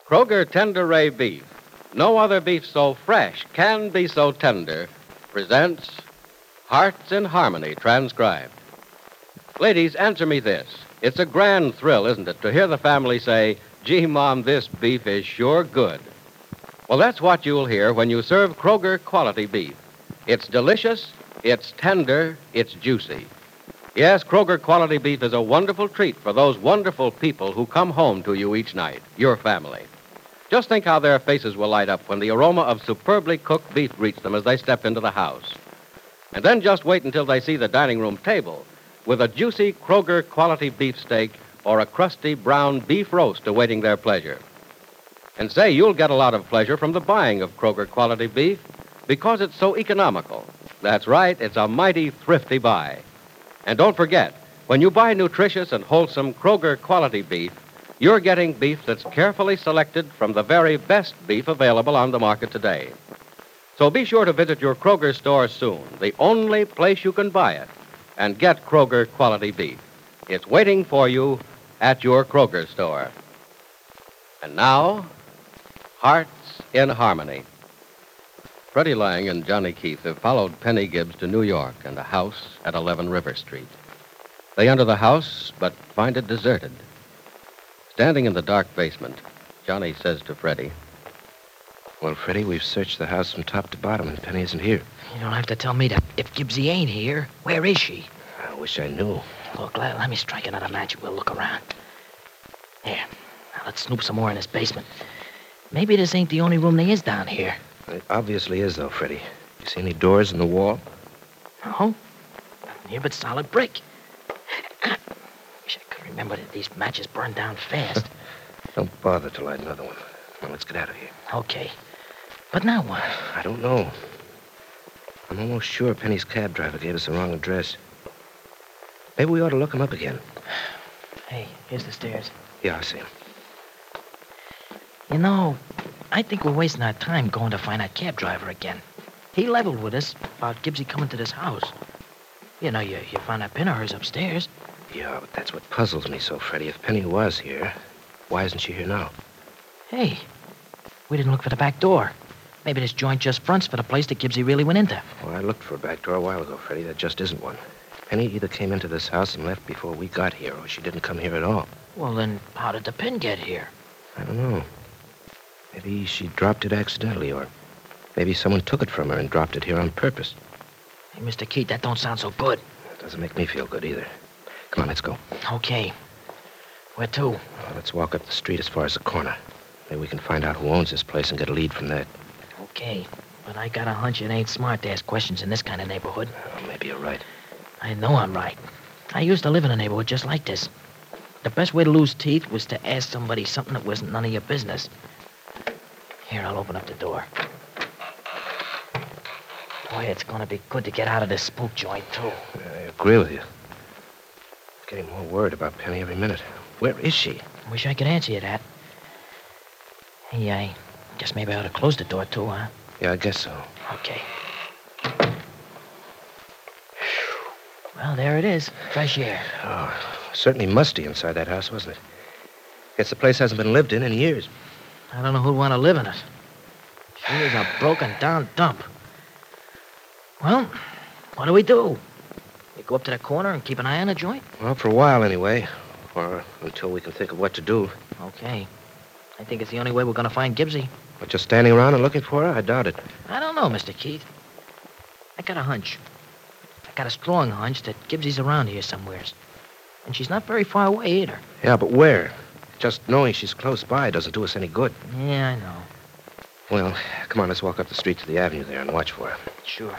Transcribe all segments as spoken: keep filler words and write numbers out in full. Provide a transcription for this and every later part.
Kroger Tender Ray Beef, no other beef so fresh can be so tender, presents Hearts in Harmony, transcribed. Ladies, answer me this. It's a grand thrill, isn't it, to hear the family say, "Gee, Mom, this beef is sure good." Well, that's what you'll hear when you serve Kroger quality beef. It's delicious, it's tender, it's juicy. Yes, Kroger quality beef is a wonderful treat for those wonderful people who come home to you each night, your family. Just think how their faces will light up when the aroma of superbly cooked beef greets them as they step into the house. And then just wait until they see the dining room table with a juicy Kroger quality beef steak or a crusty brown beef roast awaiting their pleasure. And say, you'll get a lot of pleasure from the buying of Kroger quality beef because it's so economical. That's right, it's a mighty thrifty buy. And don't forget, when you buy nutritious and wholesome Kroger quality beef, you're getting beef that's carefully selected from the very best beef available on the market today. So be sure to visit your Kroger store soon, the only place you can buy it, and get Kroger quality beef. It's waiting for you at your Kroger store. And now, Hearts in Harmony. Freddie Lang and Johnny Keith have followed Penny Gibbs to New York and a house at eleven River Street. They enter the house, but find it deserted. Standing in the dark basement, Johnny says to Freddie, "Well, Freddie, we've searched the house from top to bottom, and Penny isn't here." You don't have to tell me that. If Gibbsy ain't here, where is she? I wish I knew. Look, let, let me strike another match and we'll look around. There. Now let's snoop some more in this basement. Maybe this ain't the only room there is down here. It obviously is, though, Freddie. You see any doors in the wall? No. Nothing here but solid brick. Wish I could remember that these matches burn down fast. Don't bother to light another one. Now, let's get out of here. Okay. But now what? I don't know. I'm almost sure Penny's cab driver gave us the wrong address. Maybe we ought to look him up again. Hey, here's the stairs. Yeah, I see him. You know, I think we're wasting our time going to find that cab driver again. He leveled with us about Gibbsy coming to this house. You know, you, you found that pin of hers upstairs. Yeah, but that's what puzzles me so, Freddie. If Penny was here, why isn't she here now? Hey, we didn't look for the back door. Maybe this joint just fronts for the place that Gibbsy really went into. Well, I looked for a back door a while ago, Freddie. There just isn't one. Penny either came into this house and left before we got here, or she didn't come here at all. Well, then how did the pin get here? I don't know. Maybe she dropped it accidentally, or maybe someone took it from her and dropped it here on purpose. Hey, Mister Keith, that don't sound so good. It doesn't make me feel good either. Come on, let's go. Okay. Where to? Well, let's walk up the street as far as the corner. Maybe we can find out who owns this place and get a lead from that. Okay, but I got a hunch it ain't smart to ask questions in this kind of neighborhood. Well, maybe you're right. I know I'm right. I used to live in a neighborhood just like this. The best way to lose teeth was to ask somebody something that wasn't none of your business. Here, I'll open up the door. Boy, it's gonna be good to get out of this spook joint, too. I agree with you. I'm getting more worried about Penny every minute. Where is she? Wish I could answer you that. Hey, I guess maybe I ought to close the door, too, huh? Yeah, I guess so. Okay. Well, there it is. Fresh air. Oh, certainly musty inside that house, wasn't it? Guess the place hasn't been lived in in years. I don't know who'd want to live in it. She is a broken-down dump. Well, what do we do? We go up to the corner and keep an eye on the joint? Well, for a while, anyway. Or until we can think of what to do. Okay. I think it's the only way we're going to find Gibbsy. But just standing around and looking for her? I doubt it. I don't know, Mister Keith. I got a hunch. I got a strong hunch that Gibbsy's around here somewheres. And she's not very far away either. Yeah, but where? Just knowing she's close by doesn't do us any good. Yeah, I know. Well, come on, let's walk up the street to the avenue there and watch for her. Sure.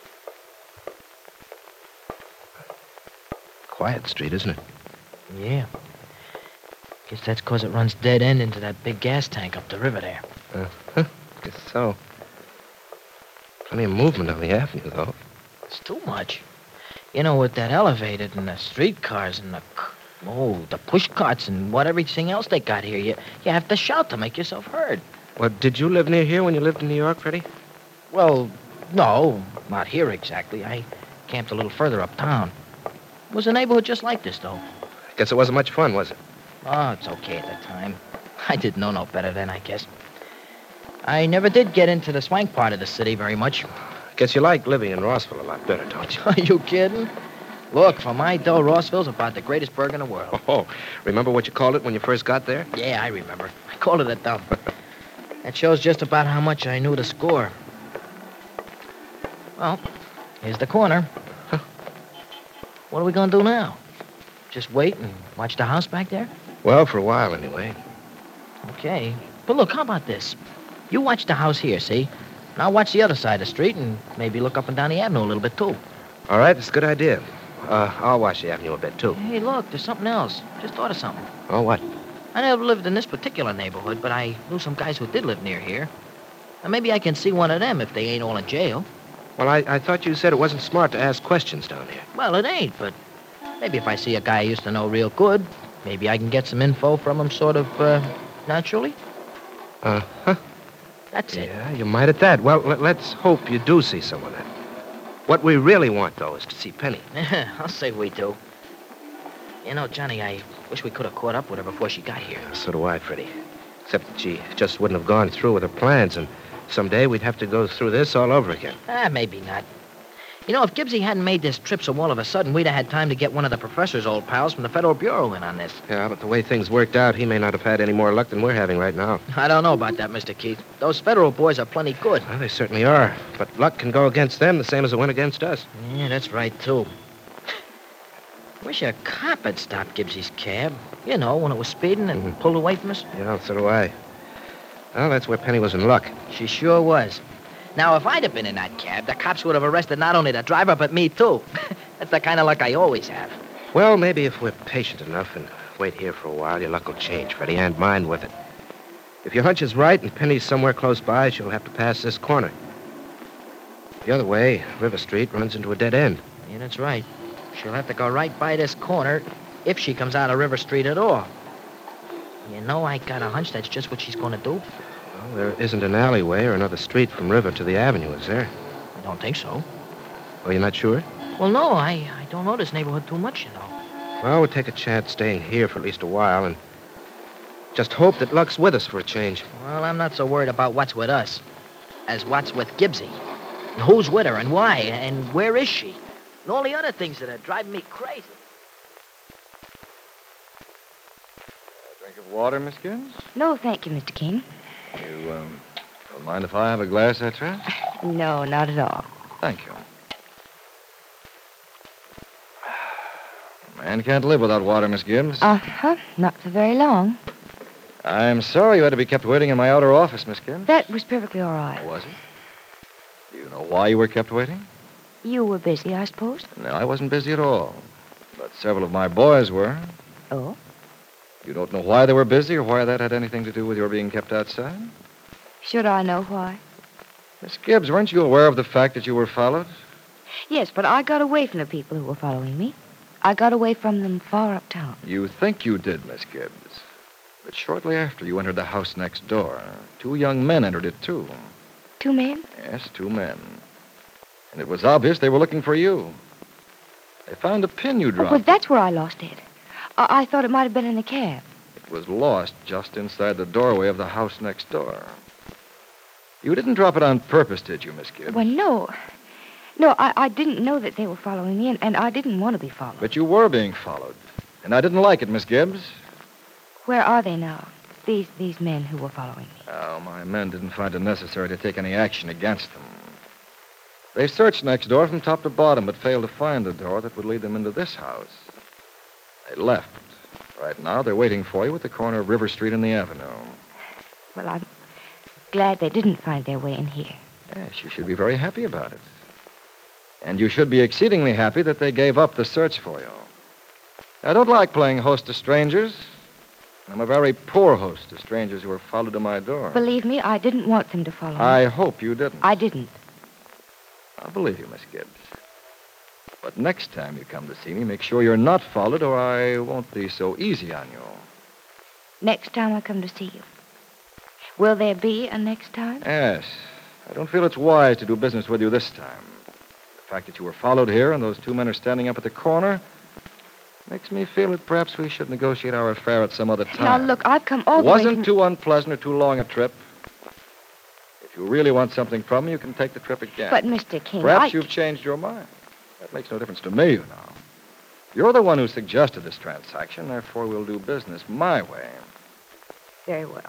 Quiet street, isn't it? Yeah. Guess that's because it runs dead end into that big gas tank up the river there. Uh, huh, guess so. Plenty of movement on the avenue, though. It's too much. You know, with that elevated and the streetcars and the... Oh, the push carts and what everything else they got here, you, you have to shout to make yourself heard. Well, did you live near here when you lived in New York, Freddie? Well, no, not here exactly. I camped a little further uptown. It was a neighborhood just like this, though. Guess it wasn't much fun, was it? Oh, it's okay at the time. I didn't know no better then, I guess. I never did get into the swank part of the city very much. Guess you like living in Rossville a lot better, don't you? Are you kidding? Look, for my dough, Rossville's about the greatest burg in the world. Oh, remember what you called it when you first got there? Yeah, I remember. I called it a dump. That shows just about how much I knew to score. Well, here's the corner. Huh. What are we going to do now? Just wait and watch the house back there? Well, for a while, anyway. Okay. But look, how about this? You watch the house here, see? And I'll watch the other side of the street and maybe look up and down the avenue a little bit, too. All right, that's a good idea. Uh, I'll watch the avenue a bit, too. Hey, look, there's something else. Just thought of something. Oh, what? I never lived in this particular neighborhood, but I knew some guys who did live near here. And maybe I can see one of them if they ain't all in jail. Well, I, I thought you said it wasn't smart to ask questions down here. Well, it ain't, but maybe if I see a guy I used to know real good, maybe I can get some info from him sort of, uh, naturally. Uh-huh. That's it. Yeah, you might at that. Well, let, let's hope you do see someone then. What we really want, though, is to see Penny. I'll say we do. You know, Johnny, I wish we could have caught up with her before she got here. So do I, Freddie. Except that she just wouldn't have gone through with her plans, and someday we'd have to go through this all over again. Ah, maybe not. You know, if Gibbsy hadn't made this trip so all of a sudden, we'd have had time to get one of the professor's old pals from the Federal Bureau in on this. Yeah, but the way things worked out, he may not have had any more luck than we're having right now. I don't know about that, Mister Keith. Those federal boys are plenty good. Well, they certainly are. But luck can go against them the same as it went against us. Yeah, that's right, too. Wish a cop had stopped Gibbsy's cab. You know, when it was speeding and Mhm. pulled away from us. Yeah, so do I. Well, that's where Penny was in luck. She sure was. Now, if I'd have been in that cab, the cops would have arrested not only the driver, but me, too. That's the kind of luck I always have. Well, maybe if we're patient enough and wait here for a while, your luck will change, Freddie, and mine with it. If your hunch is right and Penny's somewhere close by, she'll have to pass this corner. The other way, River Street runs into a dead end. Yeah, that's right. She'll have to go right by this corner if she comes out of River Street at all. You know, I got a hunch that's just what she's going to do. Well, there isn't an alleyway or another street from River to the avenue, is there? I don't think so. Oh, you're not sure? Well, no, I, I don't know this neighborhood too much, you know. Well, we'll take a chance staying here for at least a while and just hope that luck's with us for a change. Well, I'm not so worried about what's with us as what's with Gibbsy. And who's with her and why and where is she? And all the other things that are driving me crazy. Drink of water, Miss Gibbs? No, thank you, Mister King. You, um, don't mind if I have a glass, I trust? No, not at all. Thank you. A man can't live without water, Miss Gibbs. Uh-huh. Not for very long. I'm sorry you had to be kept waiting in my outer office, Miss Gibbs. That was perfectly all right. Was it? Do you know why you were kept waiting? You were busy, I suppose? No, I wasn't busy at all. But several of my boys were. Oh? You don't know why they were busy or why that had anything to do with your being kept outside? Should I know why? Miss Gibbs, weren't you aware of the fact that you were followed? Yes, but I got away from the people who were following me. I got away from them far uptown. You think you did, Miss Gibbs. But shortly after you entered the house next door, two young men entered it, too. Two men? Yes, two men. And it was obvious they were looking for you. They found a pin you Oh, dropped. well, that's where I lost it. I, I thought it might have been in the cab. It was lost just inside the doorway of the house next door. You didn't drop it on purpose, did you, Miss Gibbs? Well, no. No, I, I didn't know that they were following me, and, and I didn't want to be followed. But you were being followed. And I didn't like it, Miss Gibbs. Where are they now? These these men who were following me. Oh, my men didn't find it necessary to take any action against them. They searched next door from top to bottom, but failed to find the door that would lead them into this house. They left. Right now, they're waiting for you at the corner of River Street and the Avenue. Well, I'm glad they didn't find their way in here. Yes, you should be very happy about it. And you should be exceedingly happy that they gave up the search for you. I don't like playing host to strangers. I'm a very poor host to strangers who are followed to my door. Believe me, I didn't want them to follow me. I hope you didn't. I didn't. I'll believe you, Miss Gibbs. But next time you come to see me, make sure you're not followed, or I won't be so easy on you. Next time I come to see you. Will there be a next time? Yes. I don't feel it's wise to do business with you this time. The fact that you were followed here and those two men are standing up at the corner, Makes me feel that perhaps we should negotiate our affair at some other time. Now, look, I've come all the way Wasn't from... too unpleasant or too long a trip. If you really want something from me, you can take the trip again. But, Mister King, Perhaps I... you've changed your mind. That makes no difference to me, you know. You're the one who suggested this transaction, therefore we'll do business my way. Very well.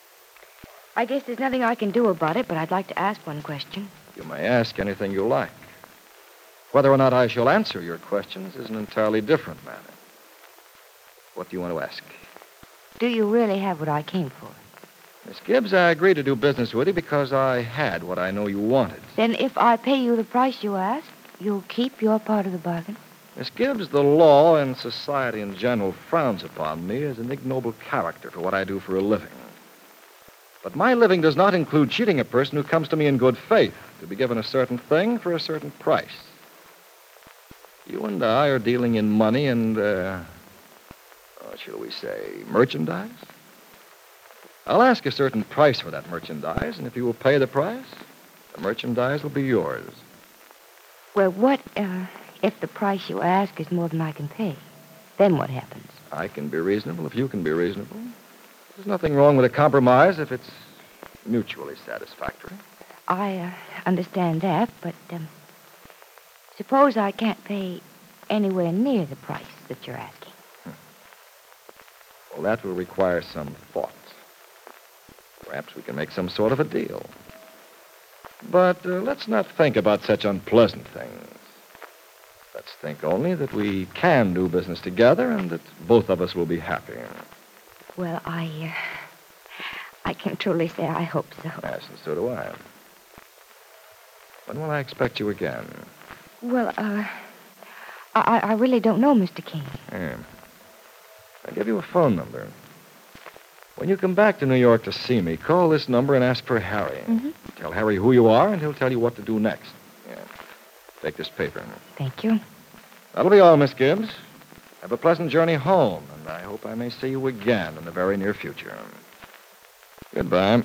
I guess there's nothing I can do about it, but I'd like to ask one question. You may ask anything you like. Whether or not I shall answer your questions is an entirely different matter. What do you want to ask? Do you really have what I came for? Miss Gibbs, I agreed to do business with you because I had what I know you wanted. Then if I pay you the price you ask, you'll keep your part of the bargain? Miss Gibbs, the law and society in general frowns upon me as an ignoble character for what I do for a living. But my living does not include cheating a person who comes to me in good faith to be given a certain thing for a certain price. You and I are dealing in money and, uh, what shall we say, merchandise? I'll ask a certain price for that merchandise, and if you will pay the price, the merchandise will be yours. Well, what, uh, if the price you ask is more than I can pay? Then what happens? I can be reasonable if you can be reasonable. There's nothing wrong with a compromise if it's mutually satisfactory. I uh, understand that, but um, suppose I can't pay anywhere near the price that you're asking. Well, that will require some thought. Perhaps we can make some sort of a deal. But uh, let's not think about such unpleasant things. Let's think only that we can do business together and that both of us will be happy. Well, I, uh, I can truly say I hope so. Yes, and so do I. When will I expect you again? Well, uh, I, I really don't know, Mister King. Yeah. I'll give you a phone number. When you come back to New York to see me, call this number and ask for Harry. Mm-hmm. Tell Harry who you are, and he'll tell you what to do next. Yeah. Take this paper. Thank you. That'll be all, Miss Gibbs. Have a pleasant journey home, and I hope I may see you again in the very near future. Goodbye.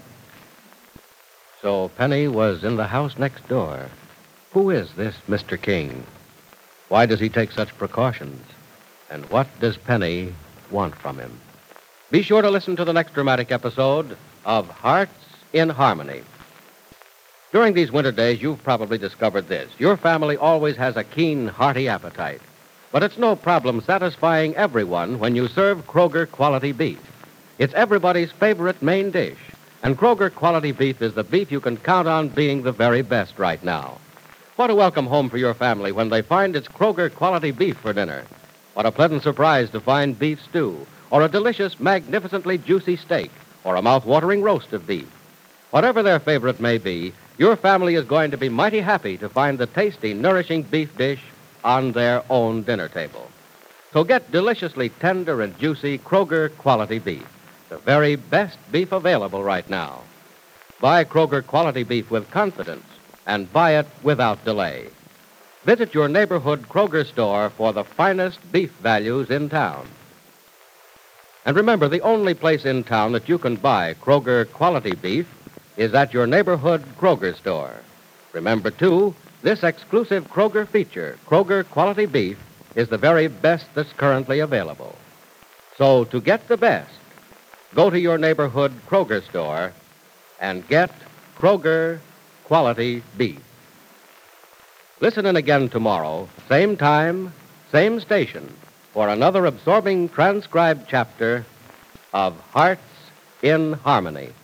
So Penny was in the house next door. Who is this Mister King? Why does he take such precautions? And what does Penny want from him? Be sure to listen to the next dramatic episode of Hearts in Harmony. During these winter days, you've probably discovered this. Your family always has a keen, hearty appetite. But it's no problem satisfying everyone when you serve Kroger quality beef. It's everybody's favorite main dish. And Kroger quality beef is the beef you can count on being the very best right now. What a welcome home for your family when they find it's Kroger quality beef for dinner. What a pleasant surprise to find beef stew, or a delicious, magnificently juicy steak, or a mouth-watering roast of beef. Whatever their favorite may be, your family is going to be mighty happy to find the tasty, nourishing beef dish on their own dinner table. So get deliciously tender and juicy Kroger quality beef, the very best beef available right now. Buy Kroger quality beef with confidence, and buy it without delay. Visit your neighborhood Kroger store for the finest beef values in town. And remember, the only place in town that you can buy Kroger quality beef is at your neighborhood Kroger store. Remember, too, this exclusive Kroger feature, Kroger quality beef, is the very best that's currently available. So to get the best, go to your neighborhood Kroger store and get Kroger quality beef. Listen in again tomorrow, same time, same station, for another absorbing transcribed chapter of Hearts in Harmony.